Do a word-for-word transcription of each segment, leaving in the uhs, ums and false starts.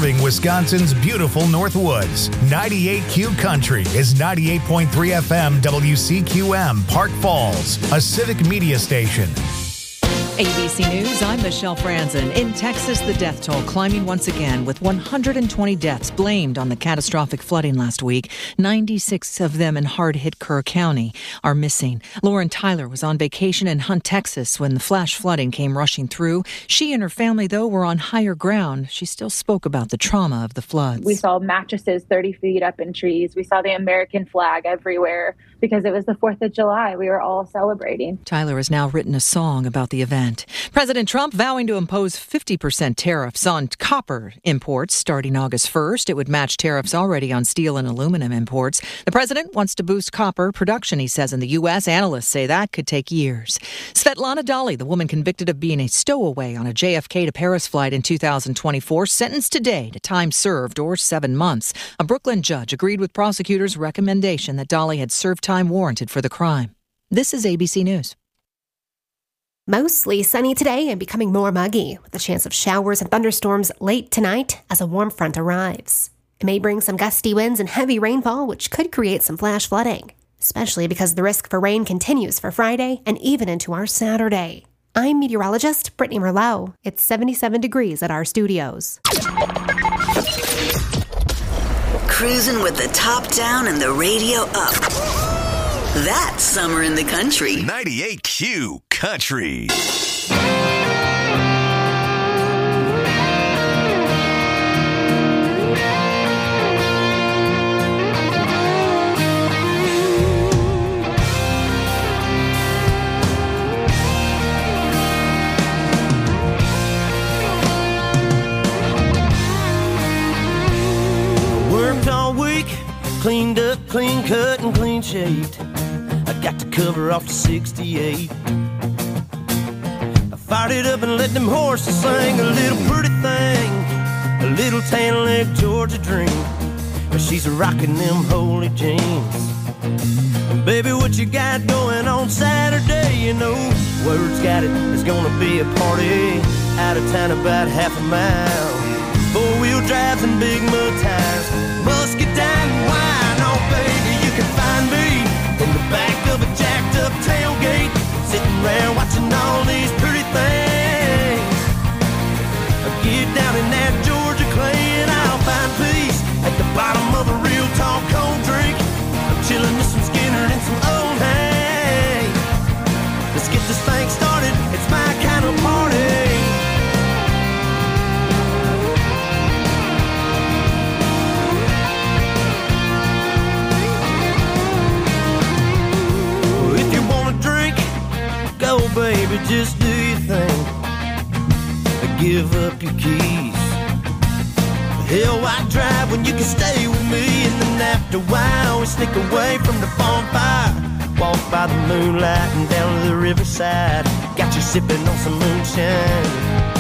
serving Wisconsin's beautiful Northwoods. ninety-eight Q Country is ninety-eight point three F M W C Q M, Park Falls, a civic media station. A B C News, I'm Michelle Franzen. In Texas, the death toll climbing once again with one hundred twenty deaths blamed on the catastrophic flooding last week. ninety-six of them in hard-hit Kerr County are missing. Lauren Tyler was on vacation in Hunt, Texas when the flash flooding came rushing through. She and her family, though, were on higher ground. She still spoke about the trauma of the floods. We saw mattresses thirty feet up in trees. We saw the American flag everywhere because it was the fourth of July. We were all celebrating. Tyler has now written a song about the event. President Trump vowing to impose fifty percent tariffs on copper imports starting August first. It would match tariffs already on steel and aluminum imports. The president wants to boost copper production, he says, in the U S. Analysts say that could take years. Svetlana Dali, the woman convicted of being a stowaway on a J F K to Paris flight in two thousand twenty-four, sentenced today to time served or seven months. A Brooklyn judge agreed with prosecutors' recommendation that Dali had served time warranted for the crime. This is A B C News. Mostly sunny today and becoming more muggy, with a chance of showers and thunderstorms late tonight as a warm front arrives. It may bring some gusty winds and heavy rainfall, which could create some flash flooding, especially because the risk for rain continues for Friday and even into our Saturday. I'm meteorologist Brittany Merlot. It's seventy-seven degrees at our studios. Cruising with the top down and the radio up. That's summer in the country. ninety-eight Q Country. Worked all week, cleaned up, clean cut, and clean shaved. I got the cover off the sixty-eight. I fired it up and let them horses sing a little pretty thing, a little tan leg Georgia dream. But she's rocking them holy jeans. Baby, what you got going on Saturday? You know, word's got it, there's gonna be a party out of town about half a mile. Four-wheel drives and big mud tires, musket down and wine. Oh, baby, you can find me in the back of a jacked up tailgate, sitting around watching all these pretty things. Get down in that Georgia clay and I'll find peace at the bottom of a real tall cold drink. I'm chilling with some Skinner and some old hay. Let's get this thing started, it's my kind of party. Go, baby, just do your thing. Give up your keys. Hell, why drive when you can stay with me? And then after a while, we sneak away from the bonfire. Walk by the moonlight and down to the riverside. Got you sipping on some moonshine.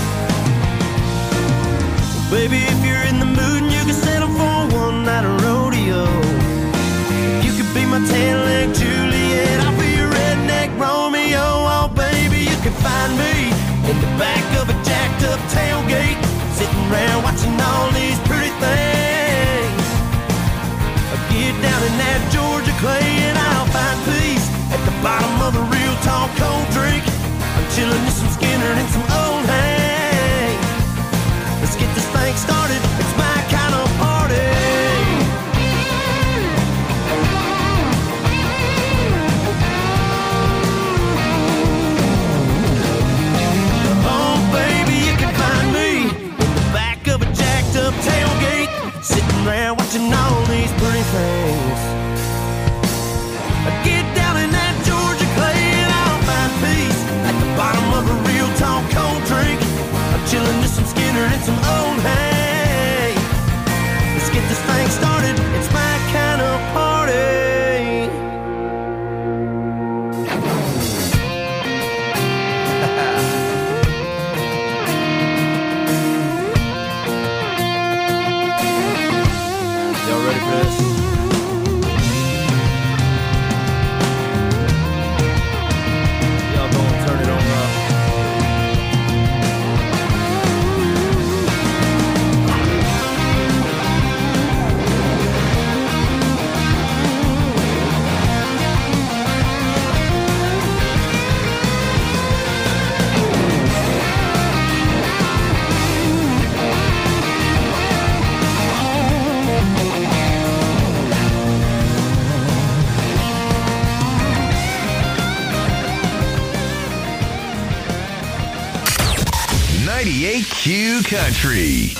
Baby, if you're in the mood and you can settle for one night of rodeo, you could be my tan-leg Juliet, I'll be your redneck Romeo. Oh, baby, you can find me in the back of a jacked up tailgate, sitting around watching all these pretty things. I'll get down in that Georgia clay and I'll find peace at the bottom of a real tall cold drink. I'm chilling with some Skinner and some old hay. Let's get this thing started, it's my kind of party. Up tailgate, sitting around watching all these pretty things. I get down in that Georgia clay and I'll find peace at the bottom of a real tall cold drink. I'm chilling with some Skinner and some old hay. Let's get this thing started, it's my kind of party. Country.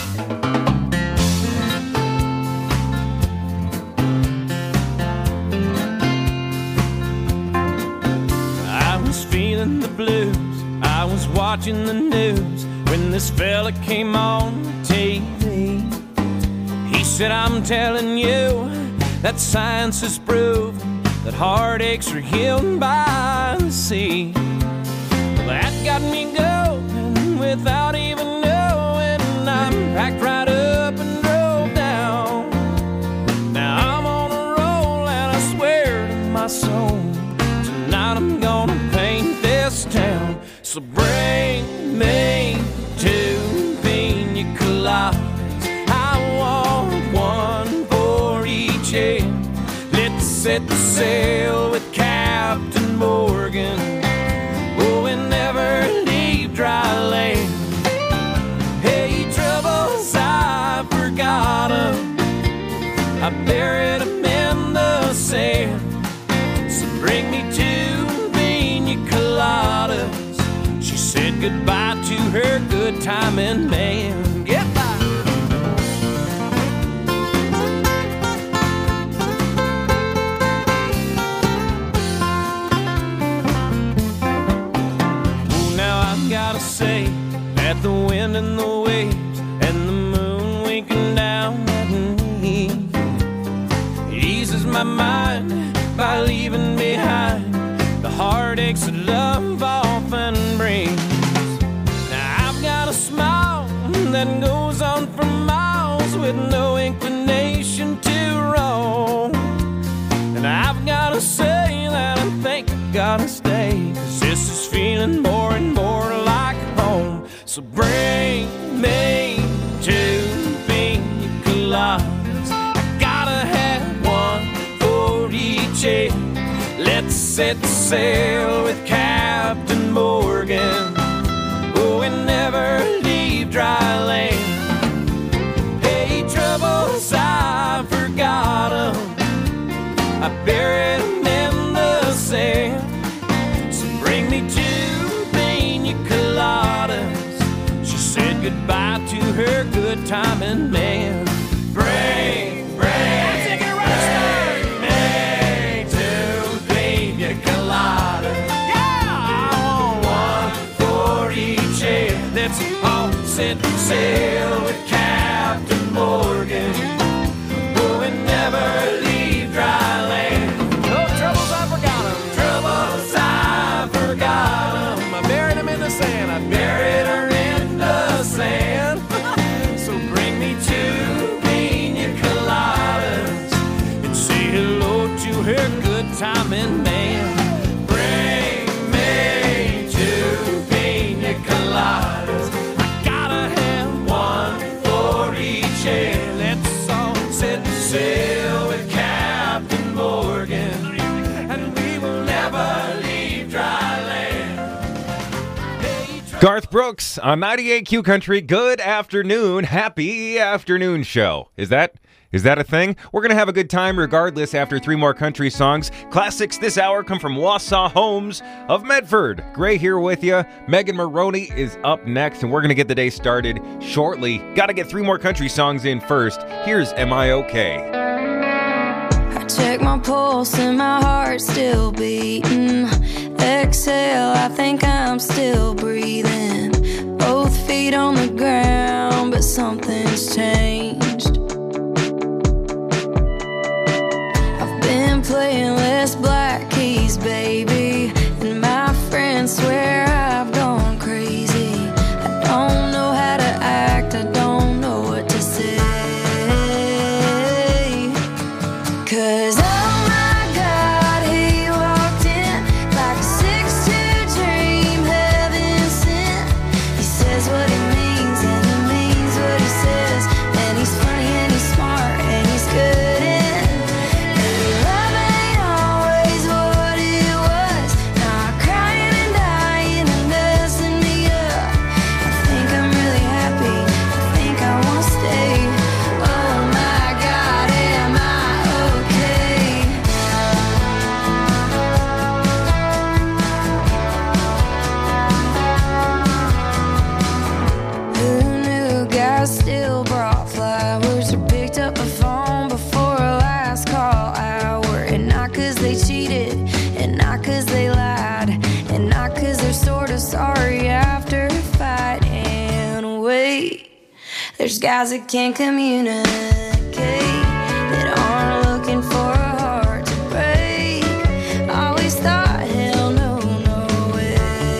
I was feeling the blues, I was watching the news when this fella came on T V. He said, I'm telling you that science has proven that heartaches are healed by the sea. Well, that got me going without even knowing. I'm packed right up and drove down. Now I'm on a roll and I swear to my soul, tonight I'm gonna paint this town. So bring me two pina coladas, I want one for each head. Let's set the sail with Captain Morgan, oh, and never leave dry land. Hey, troubles, I forgot 'em, I buried 'em in the sand. So bring me two pina coladas. She said goodbye to her good timing man. Get by. Oh, now I've gotta say that the wind and the waves and the moon winking down at me eases my mind by leaving behind the heartaches that love often brings. Now I've got a smile that goes on for miles with no inclination to roam. And I've got to say that I think I gotta stay, 'cause this is feeling more and more like home. So bring me two pina coladas, I gotta have one for each head. Let's set sail with Captain Morgan, oh, and never leave dry land. Hey, troubles, I forgot 'em, I buried 'em in the sand. So bring me two pina coladas. She said goodbye to her good timing man. Bring, bring, take it right start. Bring two pina coladas. Yeah, I want one for each head. Let's all set sail with Captain Morgan, oh, and never leave dry land. No troubles, I forgot 'em. Troubles, I forgot 'em. I buried 'em in the sand. I buried her in the sand. So bring me two pina coladas and say hello to her good timing man. Bring me two pina coladas, I gotta have one for each head. Let's all set sail with Captain Morgan, and we will never leave dry land. Hey, Garth Brooks on ninety-eight Q Country. Good afternoon. Happy afternoon show. Is that is that a thing? We're going to have a good time regardless after three more country songs. Classics this hour come from Wausau Homes of Medford. Gray here with you. Megan Maroney is up next, and we're going to get the day started shortly. Got to get three more country songs in first. Here's Am I Okay? I check my pulse and my heart's still beating. Exhale, I think I'm still breathing. Both feet on the ground, but something's changed. I've been playing less black keys, baby, and my friends swear I've gone crazy. I don't know how to act, I don't know what to say. 'Cause oh my God, he walked in like a six two dream, heaven sent. He says what he means and he means what he says, and he's There's guys that can't communicate, that aren't looking for a heart to break. I always thought, hell no, no way.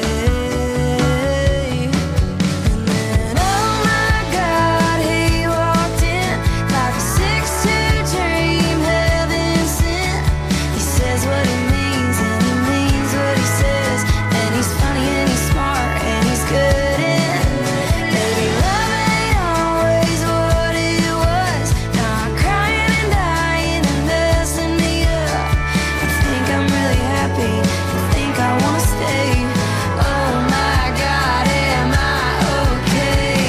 And then, oh my God, he walked in like a six-two dream, heaven sent. He says what he means and he means what he says, and he's funny and he's smart and he's good in. Baby, love ain't always what it was. Now I'm crying and dying and messing me up. I think I'm really happy, I think I wanna stay. Oh my God, am I okay?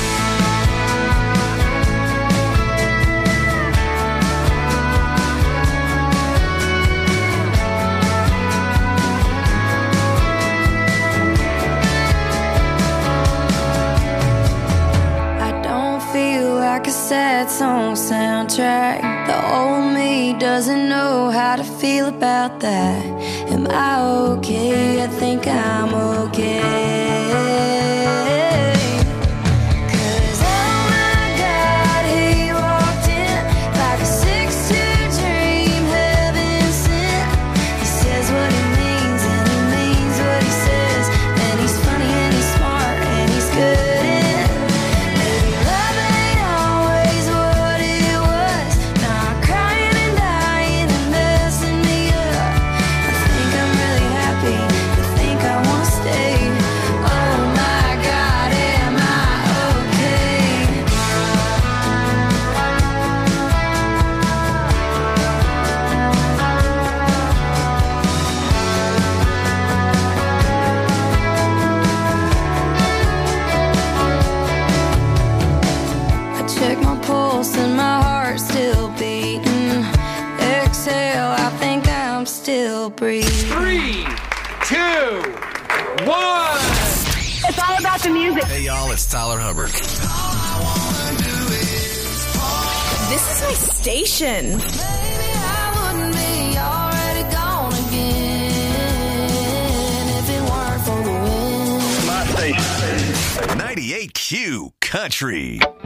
I don't feel like a sad song soundtrack. The old me doesn't know how to feel about that. Am I okay? I think I'm okay. 'Cause oh my God, he walked in like a six-two dream, heaven sent. He says what he means and he means what he says, and he's funny and he's smart and he's good in. Baby, love ain't always what it was. Now I'm crying and dying and messing me up. I think I'm really happy, I think I wanna stay. Oh my God, am I okay? I check my pulse and my heart's still beating. Exhale, I think I'm still breathing. Three, two, one. It's all about the music. Hey, y'all, it's Tyler Hubbard. This is my station. Maybe I wouldn't be already gone again if it weren't for the wind. My station. ninety-eight Q Country.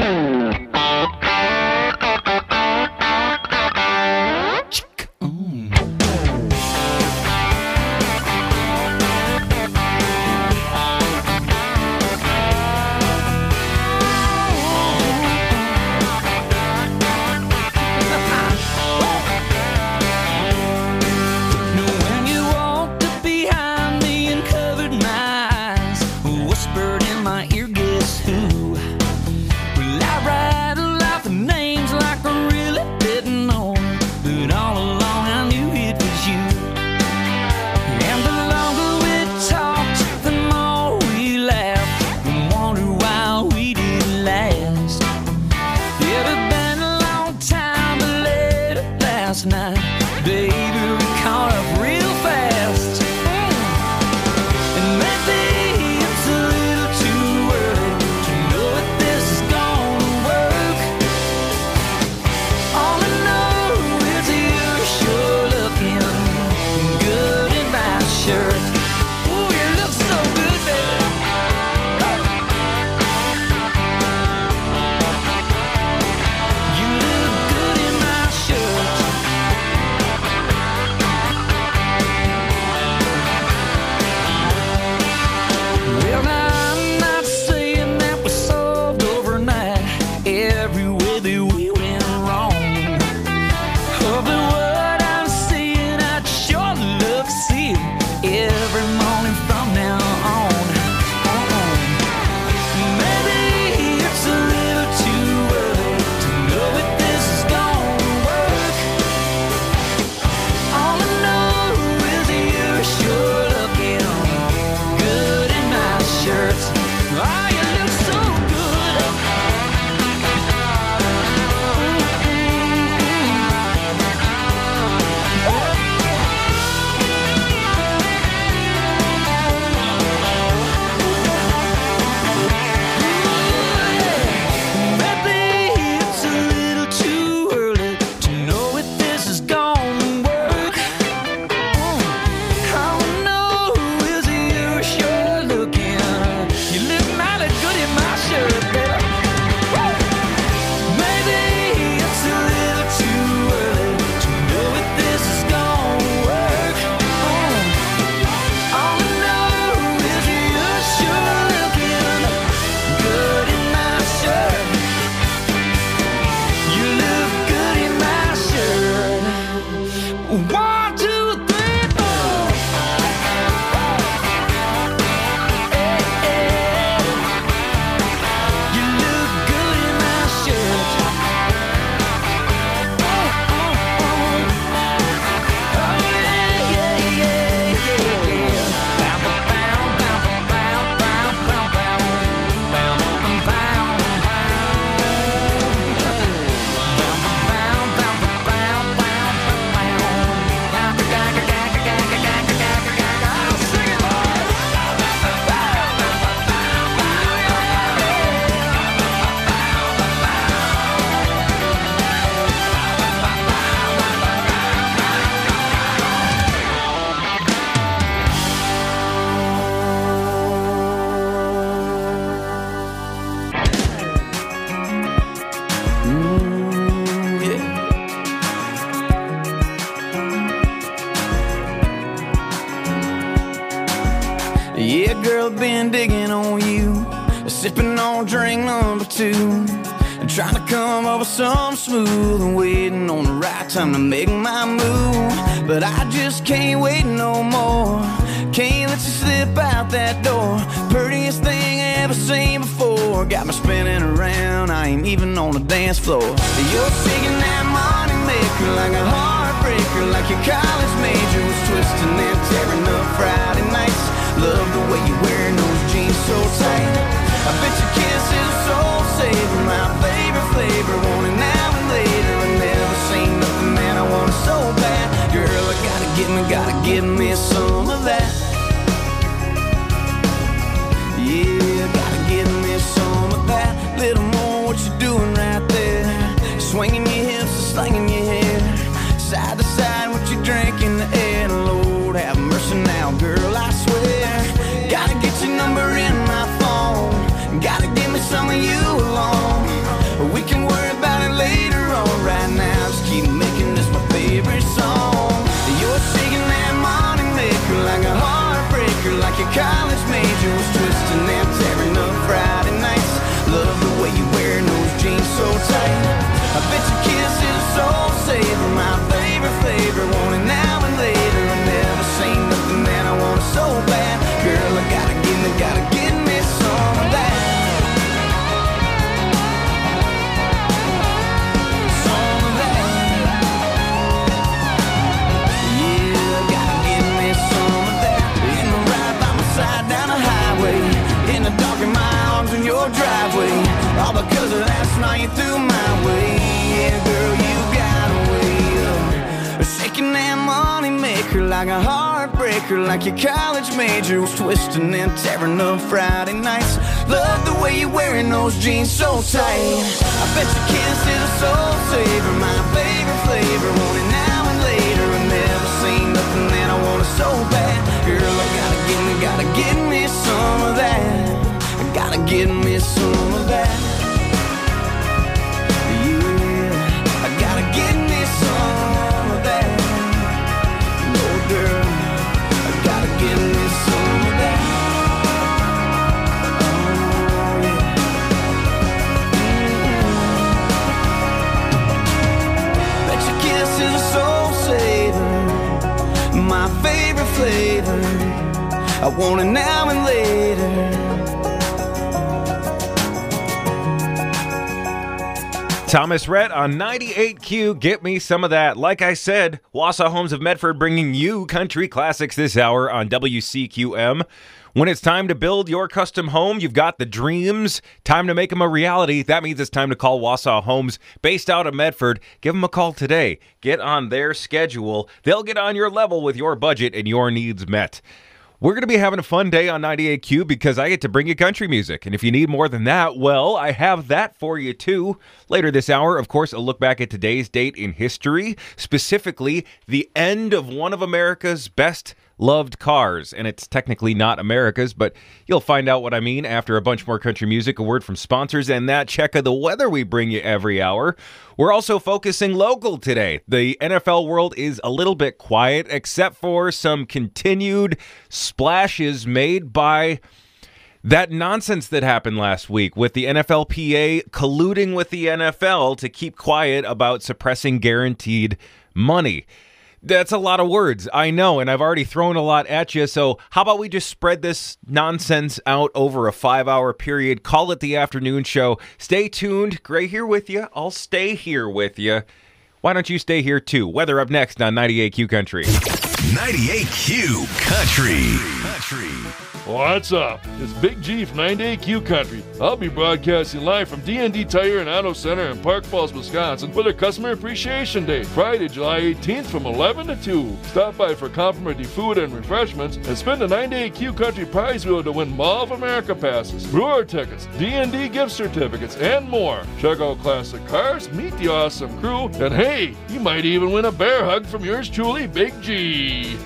When you walked up behind me and covered my eyes, whispered in my ear, guess who? Well, I rattled off the names like I really didn't know, but all along I knew it was you. And the longer we talked, the more we laughed and wondered why we didn't last. It had been a long time, but late last night, baby, we caught up real fast. And maybe it's a little too early to know if this is gonna work. All I know is you're sure looking good in my shirt. Ooh, you look so good, baby. You look good in my shirt. One, two, three, four. Hey, hey. You look good in my shirt. Oh, oh, oh. Oh, yeah, yeah, yeah, yeah. Bow, bow, bow, bow, bow, bow, bow, bow, bow, bow, Mm, yeah. Yeah, girl, been digging on you, sipping on drink number two, and trying to come up with something smooth and waiting on the right time to make my move. But I just can't wait no more. Can't let you slip out that door. Prettiest thing I ever seen before. Got me spinning around, I ain't even on the dance floor. You're shaking that money maker like a heartbreaker, like your college major was twisting and tearing up Friday nights. Love the way you wearing those jeans so tight. I bet your kiss is a soul saver, my favorite flavor. Want it now and later. I never seen nothing that I want so bad. Girl, I gotta get me, gotta give me some of that. Yeah, gotta give me some of that. Little more what you doing right there. Swinging your hips and slinging your hair. Side to side, what you drink in the air. Lord, have mercy now, girl, I swear. Gotta get your number in my phone. Gotta give me some of you alone. We can worry about it later on. Right now, just keep making this my favorite song. You're shaking that money maker like a heartbreaker, like your college major was twisting and tearing up Friday nights. Love the way you wearing those jeans so tight. I bet your kiss is a soul saver, my favorite flavor. Want it now and later. I never seen nothing that I want so bad. Girl, I gotta give me, gotta give me some of that. Some of that. Yeah, gotta give me some of that. In the ride by my side down the highway, in the dark in my arms in your driveway. All because of last night you threw my way. Yeah, girl, you got a way of shaking that money maker like a heartbreaker, like your college major was twisting and tearing up Friday nights. Love the way you're wearing those jeans so tight. I bet your kiss is a soul saver, my favorite flavor. Want it now and later. I never seen nothing that I want so bad. Girl, I gotta give me, gotta give me some of that. I gotta give me some of that. Yeah, I gotta give me some of that. No, girl, I gotta give me some of that. Oh, yeah. Mm-hmm. Bet your kiss is a soul saver, my favorite flavor. I want it now and later. Thomas Rhett on ninety-eight Q. Get me some of that. Like I said, Wausau Homes of Medford bringing you country classics this hour on W C Q M. When it's time to build your custom home, you've got the dreams, time to make them a reality. That means it's time to call Wausau Homes, based out of Medford. Give them a call today. Get on their schedule. They'll get on your level with your budget and your needs met. We're going to be having a fun day on ninety-eight Q because I get to bring you country music. And if you need more than that, well, I have that for you too. Later this hour, of course, a look back at today's date in history, specifically the end of one of America's best loved cars. And it's technically not America's, but you'll find out what I mean after a bunch more country music, a word from sponsors, and that check of the weather we bring you every hour. We're also focusing local today. The N F L world is a little bit quiet, except for some continued splashes made by that nonsense that happened last week with the N F L P A colluding with the N F L to keep quiet about suppressing guaranteed money. That's a lot of words, I know, and I've already thrown a lot at you, so how about we just spread this nonsense out over a five-hour period, call it the afternoon show. Stay tuned. Gray here with you. I'll stay here with you. Why don't you stay here, too? Weather up next on ninety-eight Q Country. ninety-eight Q Country. Country. What's up? It's Big G from ninety-eight Q Country. I'll be broadcasting live from D and D Tire and Auto Center in Park Falls, Wisconsin for their Customer Appreciation Day, Friday, July eighteenth from eleven to two. Stop by for complimentary food and refreshments and spin the ninety-eight Q Country prize wheel to win Mall of America passes, brewer tickets, D and D gift certificates, and more. Check out classic cars, meet the awesome crew, and hey, you might even win a bear hug from yours truly, Big G.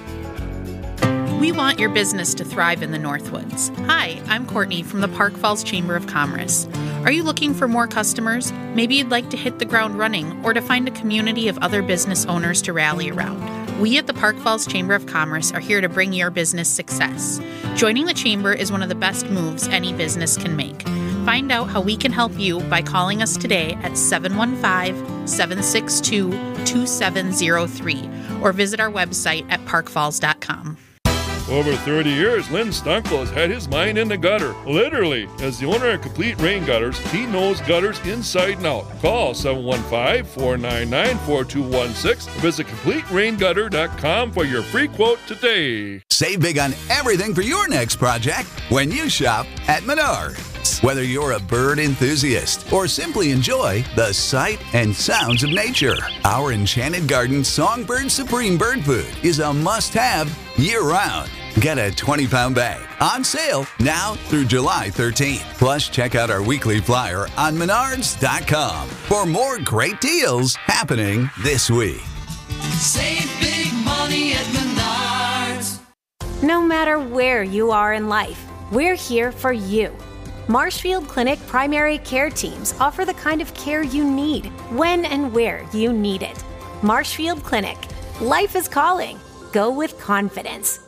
We want your business to thrive in the Northwoods. Hi, I'm Courtney from the Park Falls Chamber of Commerce. Are you looking for more customers? Maybe you'd like to hit the ground running or to find a community of other business owners to rally around. We at the Park Falls Chamber of Commerce are here to bring your business success. Joining the Chamber is one of the best moves any business can make. Find out how we can help you by calling us today at seven one five, seven six two, two seven zero three or visit our website at park falls dot com. Over thirty years, Lynn Stunkel has had his mind in the gutter. Literally. As the owner of Complete Rain Gutters, he knows gutters inside and out. Call seven one five, four nine nine, four two one six or visit complete rain gutter dot com for your free quote today. Save big on everything for your next project when you shop at Menards. Whether you're a bird enthusiast or simply enjoy the sight and sounds of nature, our Enchanted Garden Songbird Supreme Bird Food is a must-have year-round. Get a twenty pound bag on sale now through July thirteenth. Plus, check out our weekly flyer on menards dot com for more great deals happening this week. Save big money at Menards. No matter where you are in life, we're here for you. Marshfield Clinic primary care teams offer the kind of care you need, when and where you need it. Marshfield Clinic. Life is calling. Go with confidence.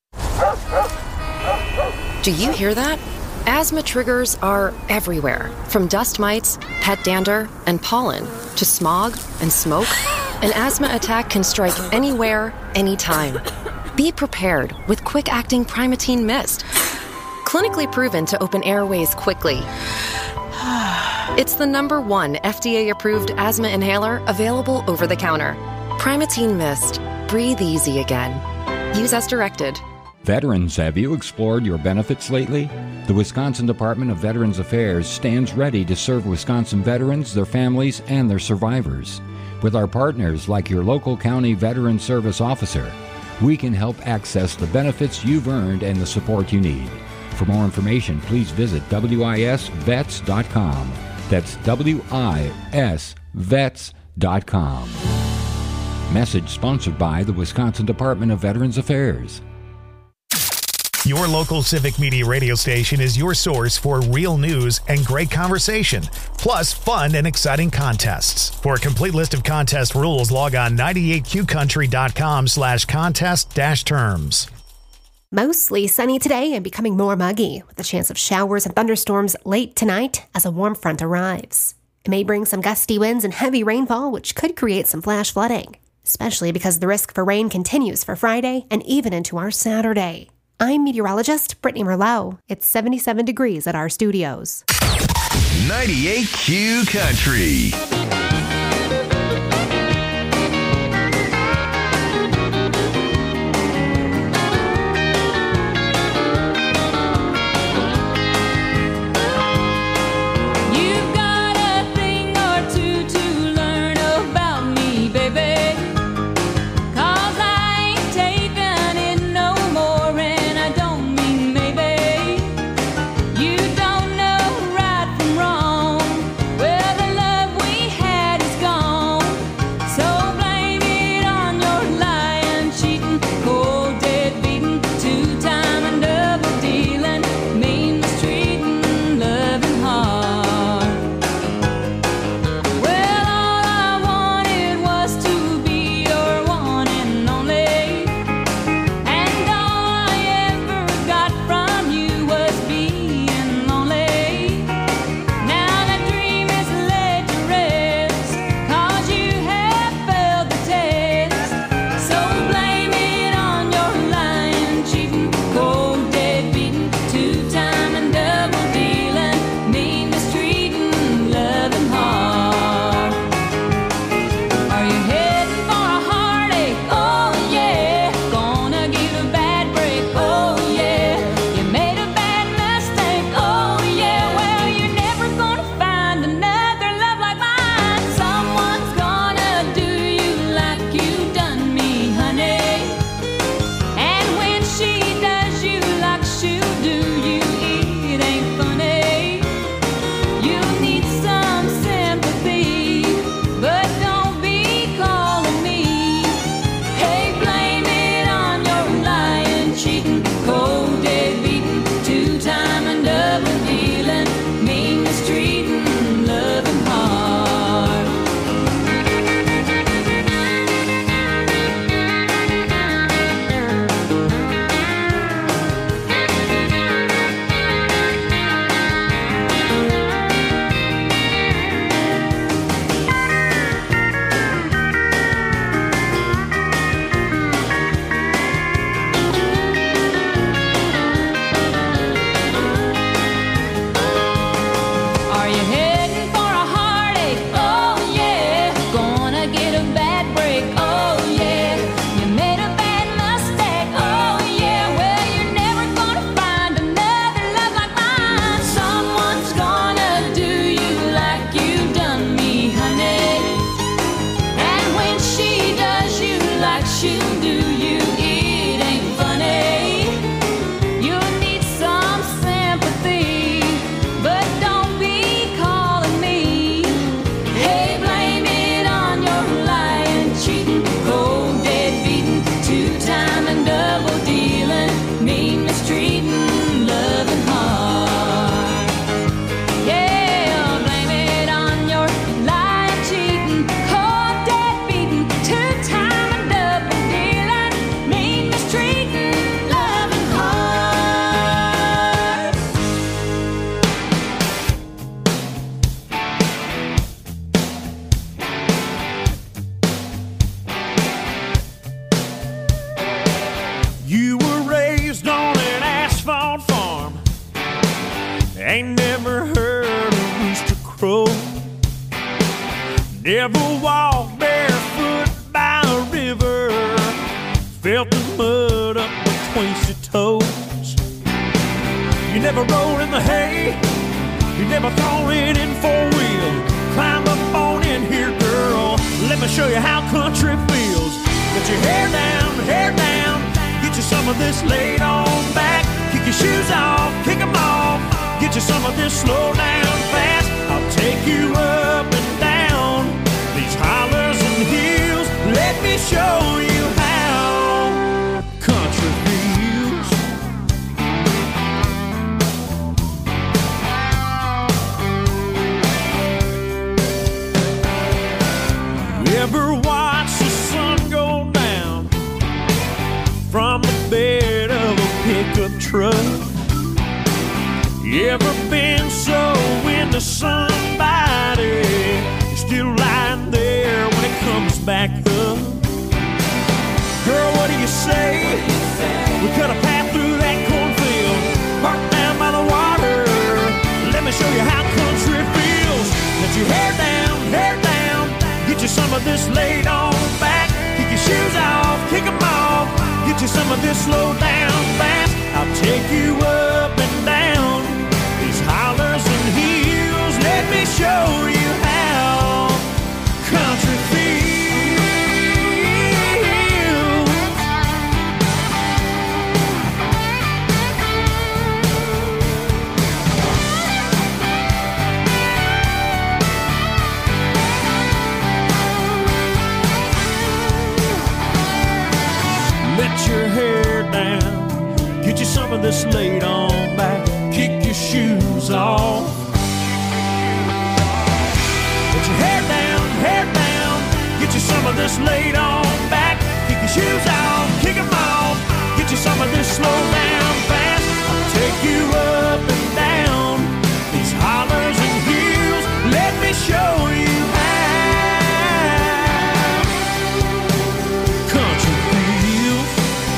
Do you hear that? Asthma triggers are everywhere, from dust mites, pet dander, and pollen, to smog and smoke. An asthma attack can strike anywhere, anytime. Be prepared with quick-acting Primatene Mist. Clinically proven to open airways quickly. It's the number one F D A-approved asthma inhaler available over the counter. Primatene Mist. Breathe easy again. Use as directed. Veterans, have you explored your benefits lately? The Wisconsin Department of Veterans Affairs stands ready to serve Wisconsin veterans, their families, and their survivors. With our partners like your local county veteran service officer, we can help access the benefits you've earned and the support you need. For more information, please visit W I S vets dot com. That's W I S vets dot com. Message sponsored by the Wisconsin Department of Veterans Affairs. Your local Civic Media radio station is your source for real news and great conversation, plus fun and exciting contests. For a complete list of contest rules, log on ninety-eight q country dot com slash contest dash terms. Mostly sunny today and becoming more muggy, with a chance of showers and thunderstorms late tonight as a warm front arrives. It may bring some gusty winds and heavy rainfall, which could create some flash flooding, especially because the risk for rain continues for Friday and even into our Saturday. I'm meteorologist Brittany Merlot. It's seventy-seven degrees at our studios. ninety-eight Q Country. You don't know right from wrong. Well, the love we Never walked barefoot by a river, felt the mud up between your toes. You never rolled in the hay, you never thrown it in four wheel. Climb up on in here, girl, let me show you how country feels. Get your hair down, hair down, get you some of this laid on back. Kick your shoes off, kick them off, get you some of this slow down fast. I'll take you up and down these hollers and hills. Let me show you how country feels. You ever watch the sun go down from the bed of a pickup truck? You ever been so into somebody you're still lying there when it comes back up? Girl, what do you say? We cut a path through that cornfield, parked down by the water. Let me show you how country feels. Get your hair down, hair down, get you some of this laid on back. Kick your shoes off, kick them off, get you some of this slow down fast. I'll take you up and down these hollers and hills. Let me show you how country feels. Let your hair down, get you some of this laid on back. Kick your shoes off. Put your hair down, hair down, get you some of this laid on back. Kick your shoes off, kick them off, get you some of this slow down fast. I'll take you up and down these hollers and hills. Let me show you how country feels.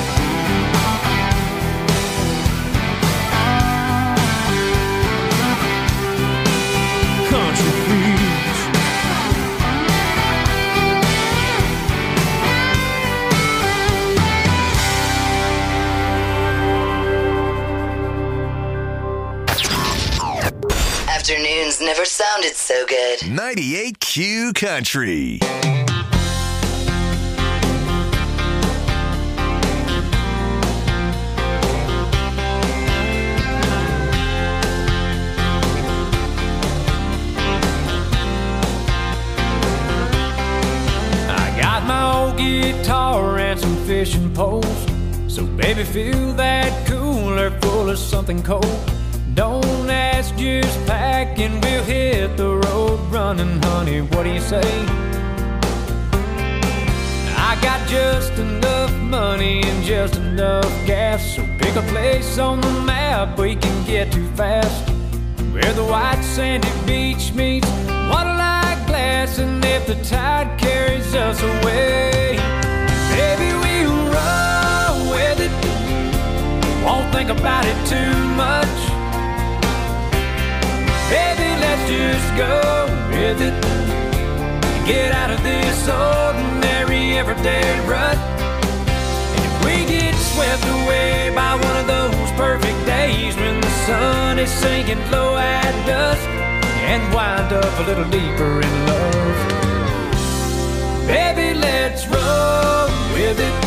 Country feels. Afternoons never sounded so good. ninety-eight Q Country. I got my old guitar and some fishing poles, so baby fill that cooler full of something cold. Don't ask, just pack and we'll hit the road running, honey, what do you say? I got just enough money and just enough gas, so pick a place on the map we can get to fast, where the white sandy beach meets water-like glass, and if the tide carries us away, baby, we'll roll with it, won't think about it too much. Baby, let's just go with it, get out of this ordinary everyday rut. And if we get swept away by one of those perfect days when the sun is sinking low at dusk, and wind up a little deeper in love, baby, let's roll with it.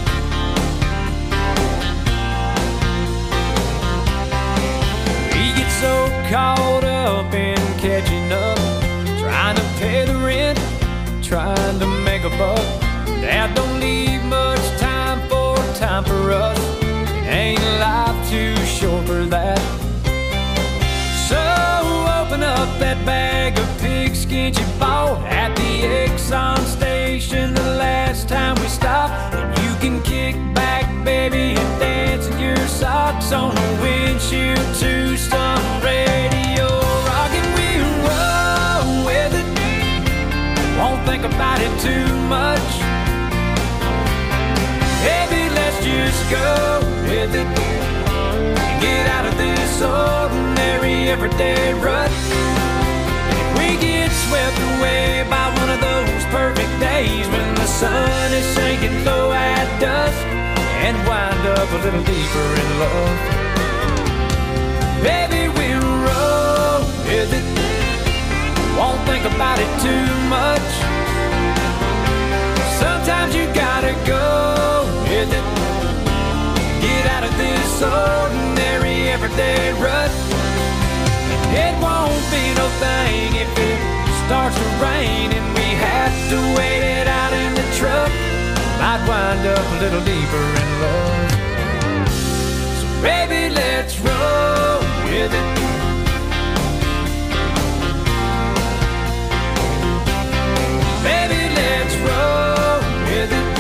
We get so caught up in catching up, trying to pay the rent, trying to make a buck, that don't leave much time for time for us. It ain't life too short for that. So open up that bag of pigskin you bought at the Exxon station the last time we stopped, and you can kick back, baby, and dance in your socks on the windshield to some radio rock, and we'll roll with it, won't think about it too much. Baby, let's just go with it, get out of this ordinary everyday rut. And if we get swept away by one of those perfect days when the sun is sinking low at dusk and wind up a little deeper in love. Baby, we'll roll with it. Won't think about it too much. Sometimes you gotta go with it. Get out of this ordinary everyday rut. It won't be no thing if it starts to rain and we have to wait it out in the truck. Might wind up a little deeper in love. So baby, let's roll with it. Baby, let's roll with it.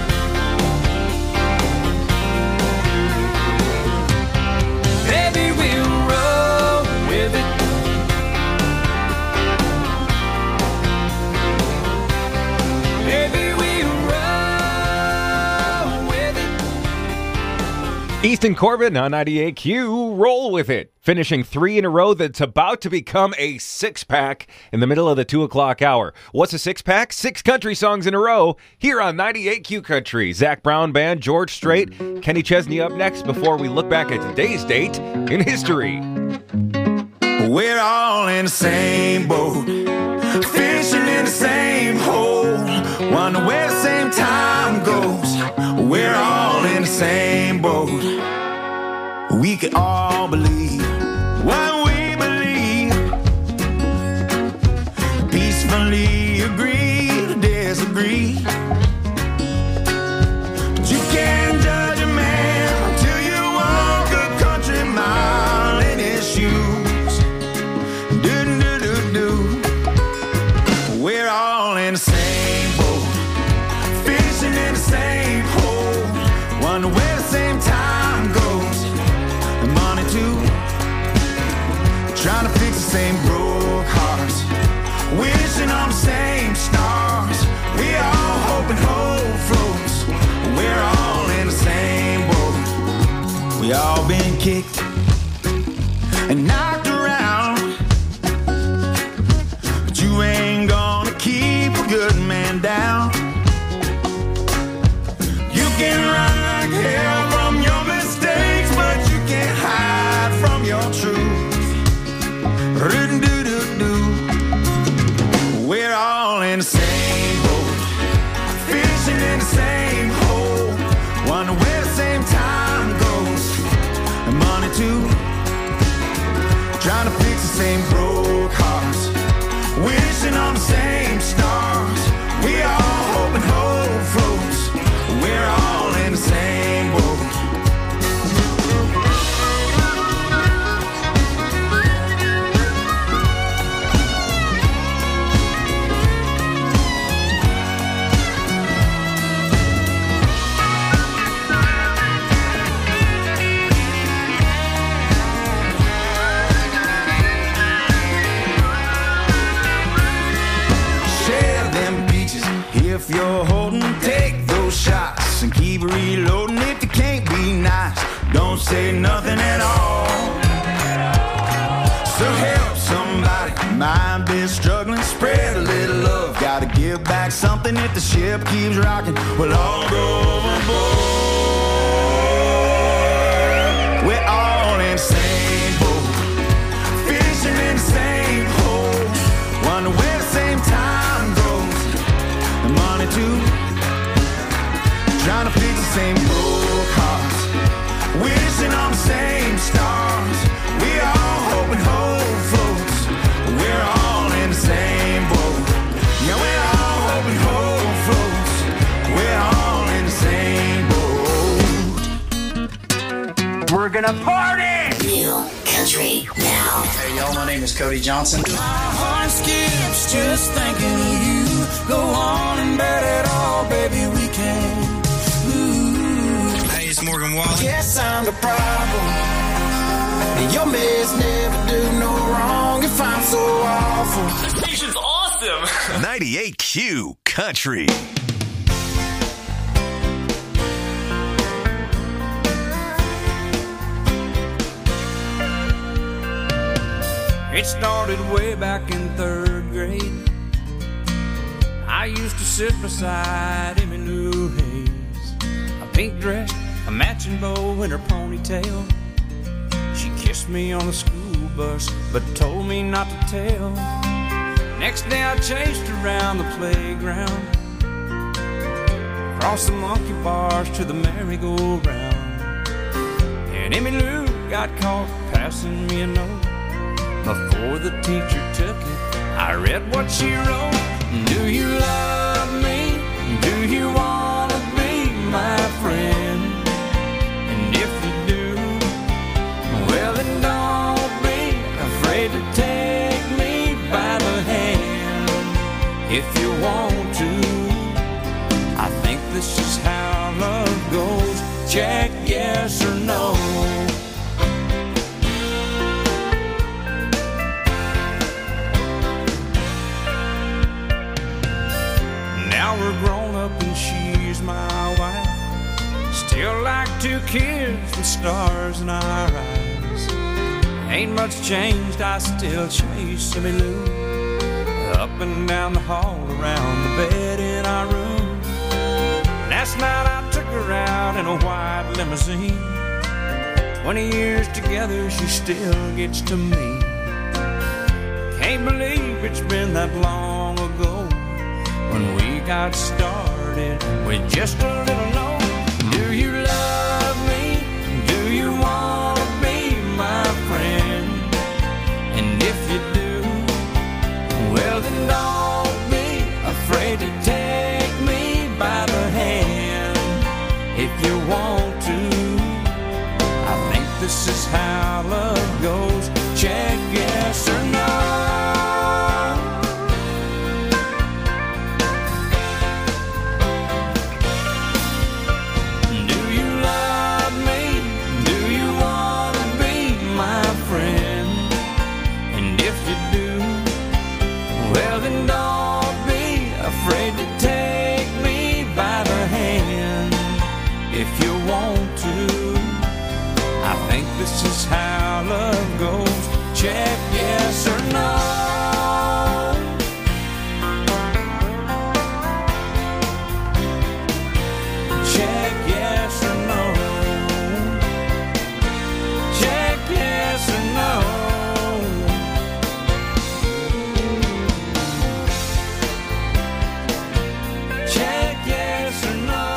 Baby, we'll roll with it. Baby, we'll roll with it. Easton Corbin on ninety-eight Q, roll with it. Finishing three in a row that's about to become a six-pack in the middle of the two o'clock hour. What's a six-pack? Six country songs in a row here on ninety-eight Q Country. Zach Brown Band, George Strait, Kenny Chesney up next before we look back at today's date in history. We're all in the same boat, fishing in the same hole, wonder where the same time goes. We're all in the same boat. We can all believe what we believe, peacefully agree to disagree. But you can't judge a man until you walk a country mile in his shoes. Do, do, do, do. We're all in the same boat, fishing in the same hole, wonder where the same time goes. Money too, trying to fix the same broke hearts, wishing on the same stars. We all hope and hope floats. We're all in the same boat. We all been kicked and knocked around, but you ain't gonna keep a good man down. You can run like hell from your mistakes, but you can't hide from your truth. We're all in the same boat, fishing in the same hole, wonder where the same time goes. And money too, trying to fix the same broke hearts, wishing on the same stars. We all hope and hope floats. We're all in the same boat. If you're holding, take those shots and keep reloading. If you can't be nice, don't say nothing at all. So help somebody, might be struggling, spread a little love. Gotta give back something if the ship keeps rocking. We'll all go overboard. We're all in the same boat, fishing in the same hole, wonder where the same time goes. Money too, trying to fix the same broke hearts, wishing on the same stars. We all hope and hope floats. We're all in the same boat. Yeah, we're all hope and hope floats. We're all in the same boat. We're gonna party! New country now. Hey y'all, my name is Cody Johnson. My heart skips just thinking of you. Go on and bet it all, baby, we can. Ooh. Hey, it's Morgan Wallen. Guess I'm the problem. And your mess never do no wrong if I'm so awful. The station's awesome. ninety-eight Q Country. It started way back in third grade. I used to sit beside Emmy Lou Hayes, a pink dress, a matching bow in her ponytail. She kissed me on the school bus, but told me not to tell. Next day I chased around the playground, across the monkey bars to the merry-go-round. And Emmy Lou got caught passing me a note. Before the teacher took it, I read what she wrote. Do you love me? Do you want to be my friend? And if you do, well then don't be afraid to take me by the hand. If you want to, I think this is how love goes. Check yes or no. Now we're grown up and she's my wife. Still like two kids with stars in our eyes. Ain't much changed, I still chase Emmy Lou up and down the hall, around the bed in our room. Last night I took her out in a white limousine. Twenty years together, she still gets to me. Can't believe it's been that long ago when we got started with just a little note. Do you love me? Do you want to be my friend? And if you do, well then don't be afraid to take me by the hand. If you want to, I think this is how love goes. Check yes or no. This is how love goes. Check yes or no. Check yes or no. Check yes or no. Check yes or no.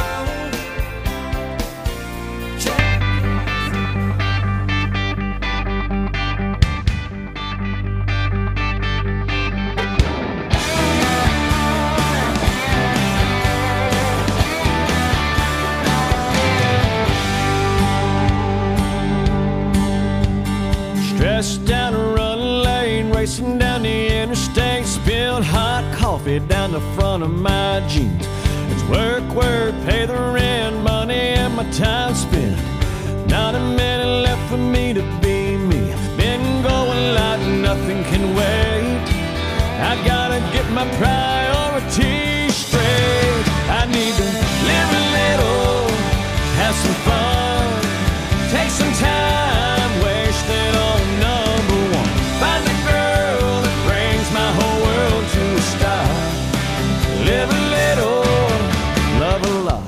Stressed down a run lane, racing down the interstate, spilled hot coffee down the front of my jeans. It's work, work, pay the rent, money and my time spent. Not a minute left for me to be me. Been going like nothing can wait. I gotta get my priorities straight. I need to live a little, have some fun, take some time, wasted on number one. Find a girl that brings my whole world to a stop. Live a little, love a lot.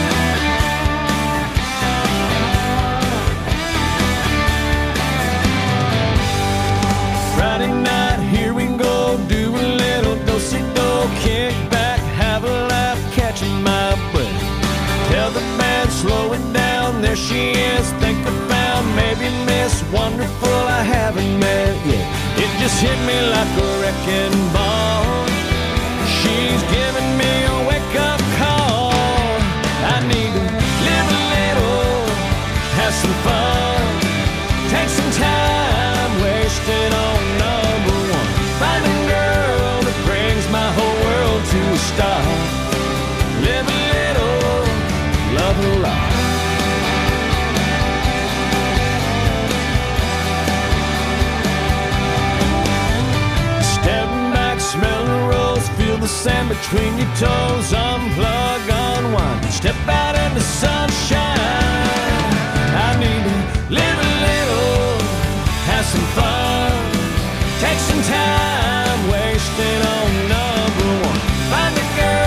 Friday night, here we go, do a little do-si-do, kick back, have a laugh, catching my breath. Tell the band, slow it down, there she is, think I found maybe Miss Wonderful I haven't met yet. It just hit me like a wrecking ball. She's giving me a wake-up call. I need to live a little, have some fun, take some time, wasted on number one. Find a girl that brings my whole world to a stop. Live a little, love a lot. Smell the rose, feel the sand between your toes. Unplug, unwind, step out in the sunshine. I need to live a little, have some fun, take some time, wasted on number one. Find a girl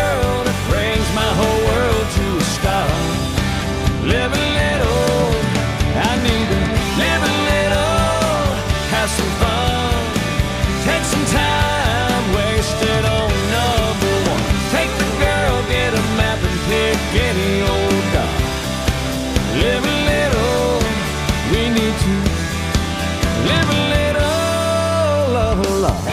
like any old dog. Live a little, we need to live a little, love a lot.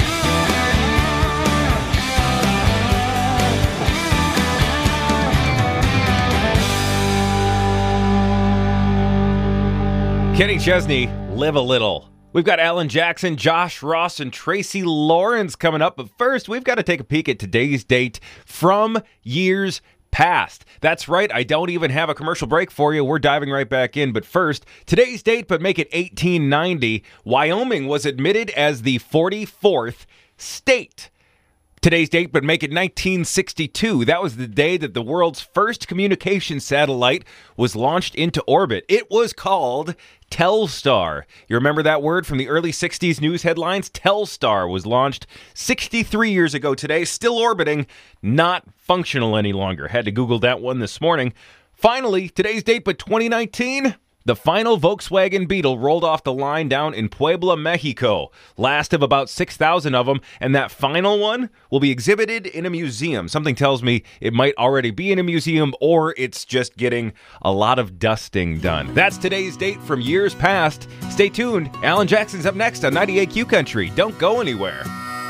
Kenny Chesney, Live a Little. We've got Alan Jackson, Josh Ross, and Tracy Lawrence coming up. But first, we've got to take a peek at today's date from years past. That's right, I don't even have a commercial break for you. We're diving right back in. But first, today's date, but make it eighteen ninety. Wyoming was admitted as the forty-fourth state. Today's date, but make it nineteen sixty-two. That was the day that the world's first communication satellite was launched into orbit. It was called Telstar. You remember that word from the early sixties news headlines? Telstar was launched sixty-three years ago today, still orbiting, not functional any longer. Had to Google that one this morning. Finally, today's date, but twenty nineteen... the final Volkswagen Beetle rolled off the line down in Puebla, Mexico. Last of about six thousand of them, and that final one will be exhibited in a museum. Something tells me it might already be in a museum, or it's just getting a lot of dusting done. That's today's date from years past. Stay tuned. Alan Jackson's up next on ninety-eight Q Country. Don't go anywhere.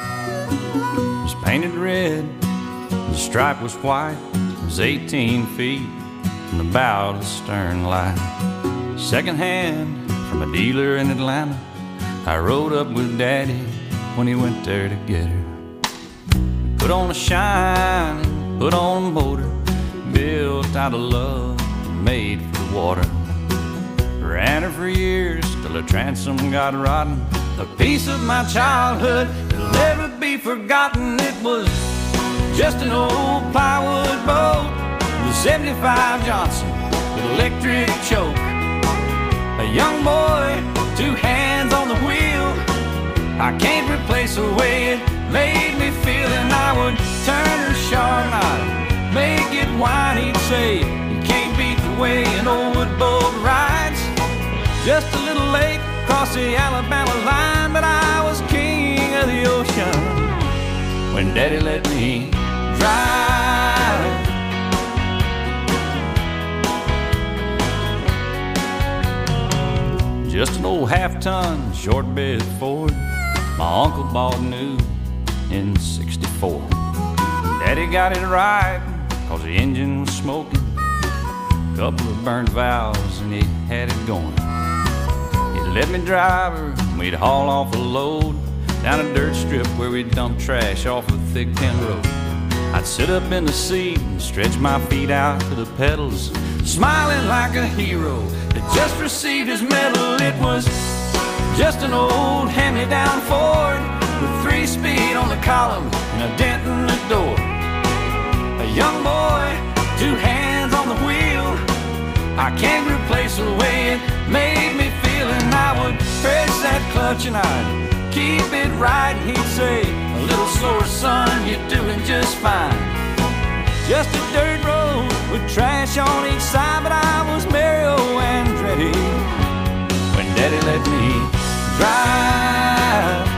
It was painted red, the stripe was white. It was eighteen feet from the bow to the stern light. Second hand from a dealer in Atlanta, I rode up with Daddy when he went there to get her. Put on a shine, put on a motor, built out of love, made for the water. Ran her for years till the transom got rotten. A piece of my childhood that'll never be forgotten. It was just an old plywood boat, the seventy-five Johnson with electric choke. A young boy, two hands on the wheel. I can't replace the way it made me feel. And I would turn her sharp knot, make it whine. He'd say, you can't beat the way an old wood boat rides. Just a little late across the Alabama line, but I was king of the ocean when Daddy let me drive. Just an old half-ton short bed Ford my uncle bought new in sixty-four. Daddy got it right cause the engine was smoking, couple of burned valves and he had it going. He let me drive her and we'd haul off a load down a dirt strip where we'd dump trash off a thick tin road. I'd sit up in the seat and stretch my feet out to the pedals, smiling like a hero that just received his medal. It was just an old hand-me-down Ford with three speed on the column and a dent in the door. A young boy, two hands on the wheel. I can't replace the way it made me feel. And I would press that clutch and I'd keep it right. And he'd say, a little slower, son, you're doing just fine. Just a dirt road with trash on each side, but I was Mario Andretti when Daddy let me drive.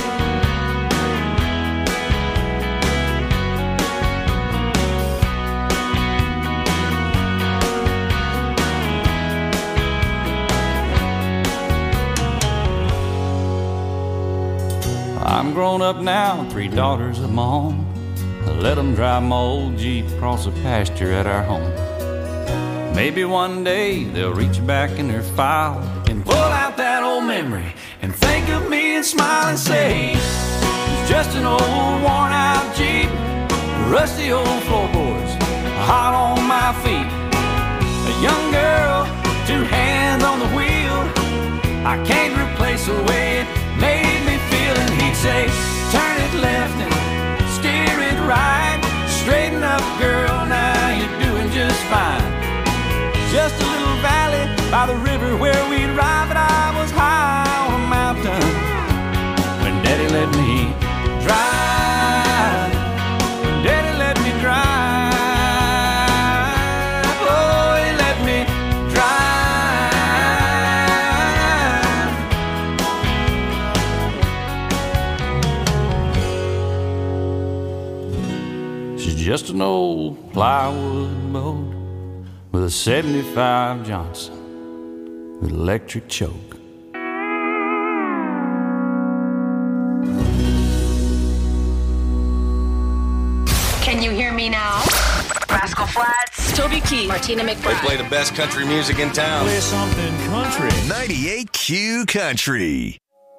I'm grown up now, three daughters of my own. I let them drive my old Jeep across the pasture at our home. Maybe one day they'll reach back in their file and pull out that old memory and think of me and smile and say, it's just an old worn out Jeep, rusty old floorboards, hot on my feet. A young girl, two hands on the wheel. I can't replace the way it made me feel. And he'd say, turn it left and steer it right. Straighten up, girl, now you're doing just fine. Just a little valley by the river where we'd ride, but I was high on a mountain when Daddy let me drive. When Daddy let me drive. Oh, he let me drive. She's just an old plywood boat with a seventy-five Johnson with electric choke. Can you hear me now? Rascal Flatts, Toby Keith, Martina McBride. They play the best country music in town. Play something country. ninety-eight Q Country.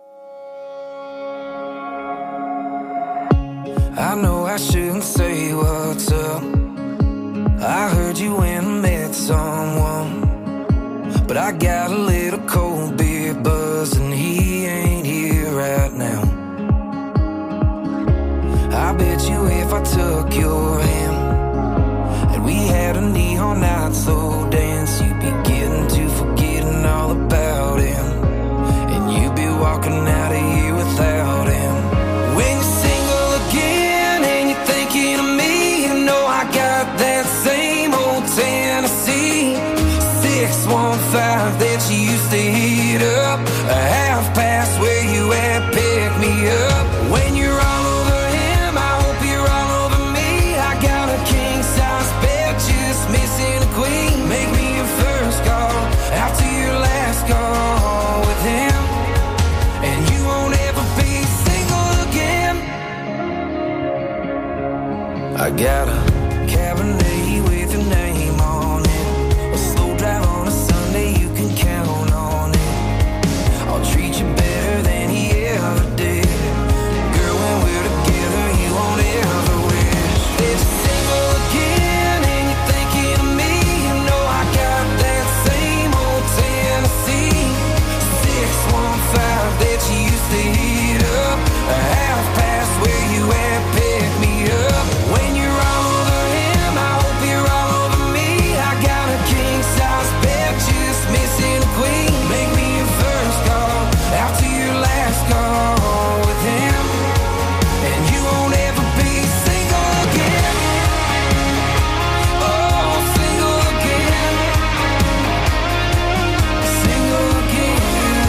I know I shouldn't say what's up. I heard you went and met someone, but I got a little cold beer buzz and he ain't here right now. I bet you if I took your hand and we had a neon night slow dance, you'd be getting to forgetting all about him, and you'd be walking out of here without him. When you're single again and you're thinking of me, you know I got that same old Tennessee six one five that you used to heat up, a half past where you at, pick me up. When you're all over him, I hope you're all over me. I got a king size bed, just missing a queen. Make me your first call after your last call with him, and you won't ever be single again. I got a Cabernet with your name on it, a slow drive on a Sunday, you can count on it. I'll treat you better than he ever did. Girl, when we're together, you won't ever wish that you're single again and you're thinking of me. You know I got that same old Tennessee six one five that you used to heat up, a half past where you at, pick me up. When you're all over him, I hope you're all over me. I got a king size bed, just missing a queen. Make me your first call after your last call with him, and you won't ever be single again. Oh, single again, single again.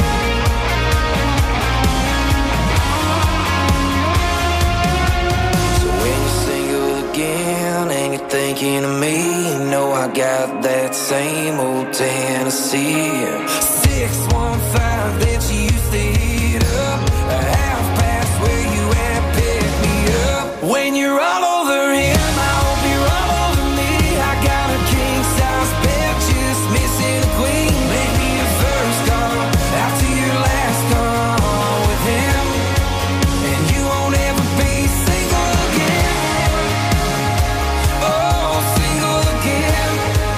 So when you're single again and you're thinking of me, you know I got that same old Tennessee six one five that you used to heat up, a half past where you at, pick me up. When you're all over him, I hope you're all over me. I got a king size bed, just missing a queen. Make me your first call after your last call with him, and you won't ever be single again. Oh, single again,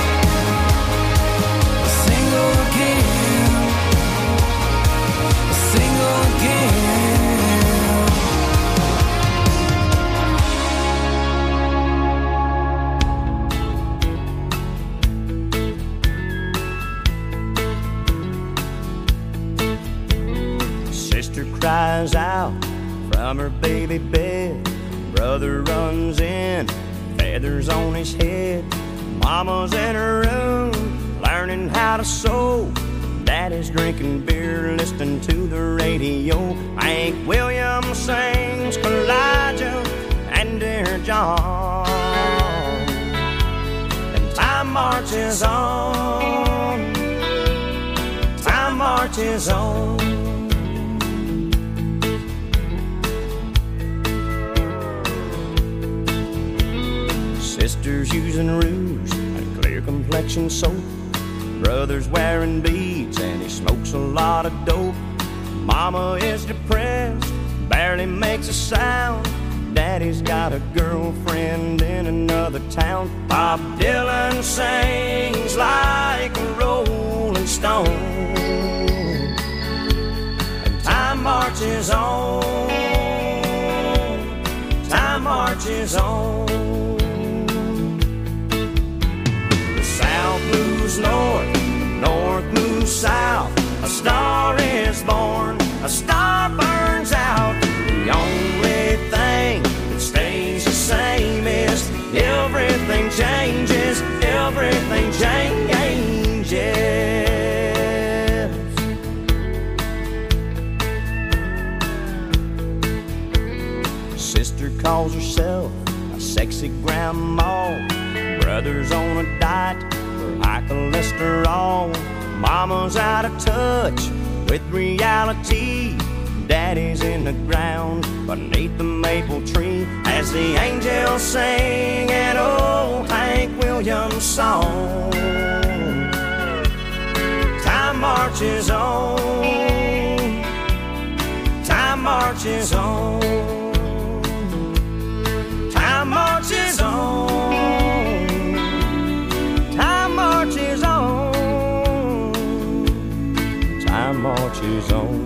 single again, single again. Sister cries out from her baby bed. Brother runs in, feathers on his head. Mama's in her room, learning how to sew. Daddy's drinking beer, listening to the radio. Hank Williams sings Elijah and Dear John. And time marches on, time marches on. Sister's using rouge and clear complexion soap. Brother's wearing beads and he smokes a lot of dope. Mama is depressed, barely makes a sound. Daddy's got a girlfriend in another town. Bob Dylan sings like a rolling stone. And time marches on, time marches on. South moves north, north moves south. A star is born, a star burns out. The only thing that stays the same is everything changes, everything changes. Sister calls herself a sexy grandma. Brother's on a diet for high cholesterol. Mama's out of touch with reality. Daddy's in the ground beneath the maple tree as the angels sing an old Hank Williams song. Time marches on. Time marches on. Time marches on. Time marches on. Time marches on.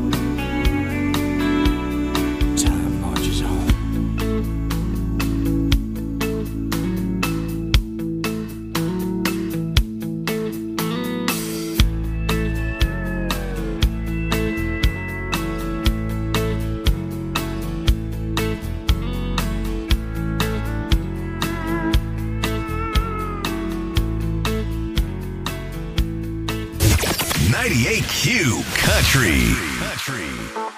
ninety-eight Q Country. Country.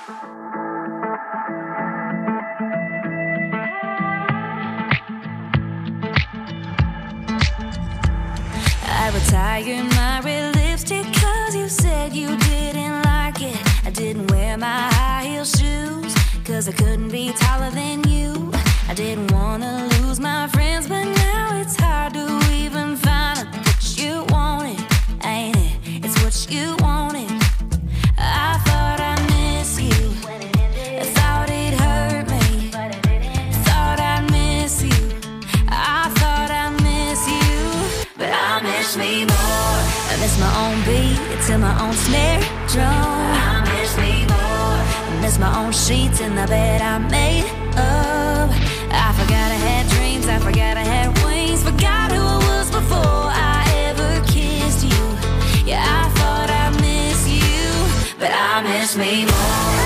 I retired my red lipstick cause you said you didn't like it. I didn't wear my high heel shoes cause I couldn't be taller than you. I didn't wanna lose my friends, but now it's hard to even find what you wanted, ain't it? It's what you wanted. I thought I miss you. I thought it hurt me. Thought I miss you. I thought I miss you. But I miss me more. I miss my own beat to my own snare drum. I miss me more. I miss my own sheets in the bed I made up. I forgot I had dreams. I forgot I had wings. Forgot who I was before I ever kissed you. Yeah, I thought I miss you, but I miss me more.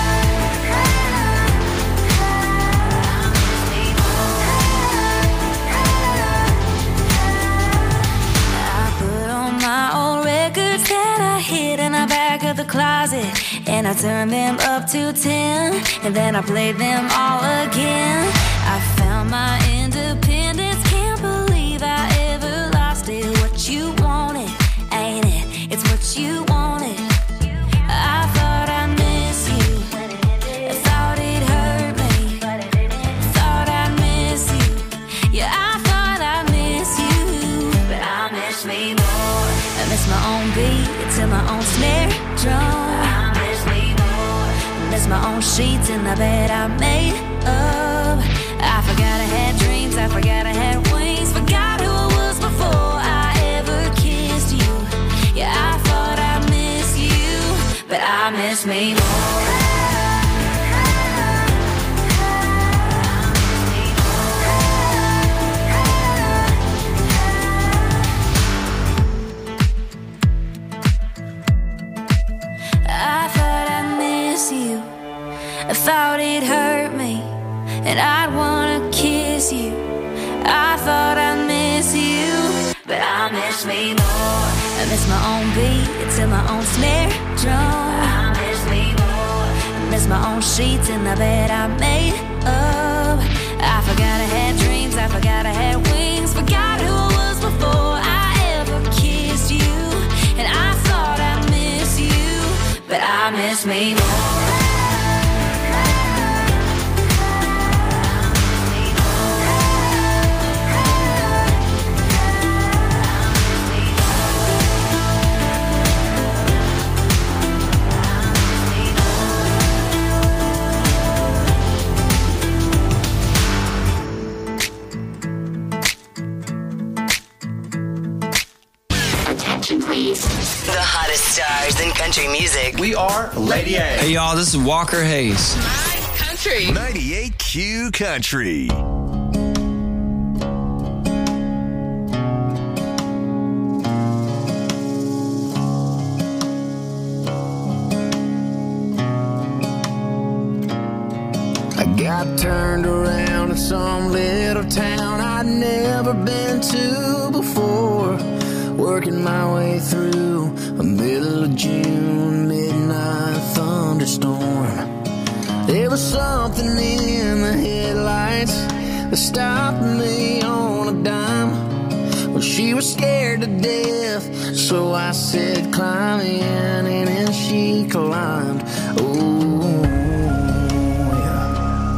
I put on my old records that I hid in the back of the closet, and I turned them up to ten, and then I played them all again. I found my independence, can't believe I ever lost it. What you wanted, ain't it? It's what you wanted. I thought I miss you. I thought it hurt me. Thought I miss you. Yeah, I thought I miss you. But I miss me more. I miss my own beat to my own snare drum. I miss me more. I miss my own sheets in the bed I made up. I forgot I had dreams. I forgot I had wings. Forgot who I was before I ever kissed you. Yeah, I thought I miss you, but I miss me more. I thought I miss you. I thought it hurt me, and I'd wanna kiss you. I thought I miss you, but I miss me more. I miss my own beat to my own snare drum. I miss me more. I miss my own sheets in the bed I made up. I forgot I had dreams. I forgot I had wings. Forgot who I was before I ever kissed you. And I thought I miss you, but I miss me more. Please. The hottest stars in country music. We are Lady A. Hey y'all, this is Walker Hayes. Country. ninety-eight Q Country. I got turned around in some little town I'd never been to before. Working my way through a middle of June midnight thunderstorm. There was something in the headlights that stopped me on a dime. Well, she was scared to death, so I said, climb in, and then she climbed. Oh, yeah.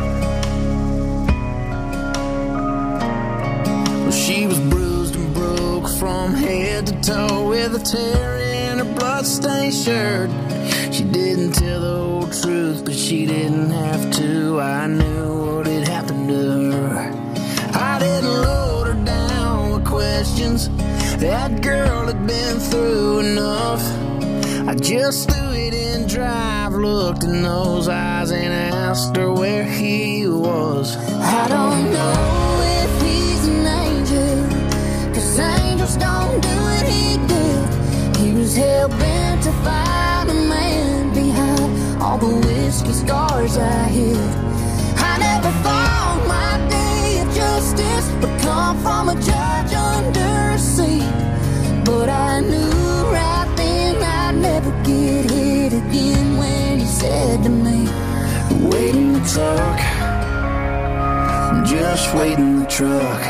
Well, she was bruised and broke from head to toe with a tear in her bloodstained shirt. She didn't tell the whole truth, but she didn't have to. I knew what had happened to her. I didn't load her down with questions. That girl had been through enough. I just threw it in drive, looked in those eyes, and asked her where he was. I don't know if he's an angel, 'cause angels don't do what he did. He was hell-bent to find a man behind all the whiskey scars I hid. I never thought my day of justice would come from a judge under a seat, but I knew right then I'd never get hit again when he said to me, wait in the truck, just wait in the truck.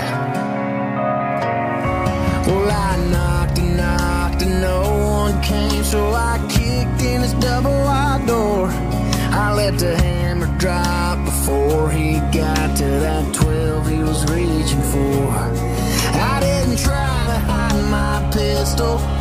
Well, I knocked and knocked and no one came, so I kicked in his double wide door. I let the hammer drop before he got to that twelve he was reaching for. I didn't try to hide my pistol,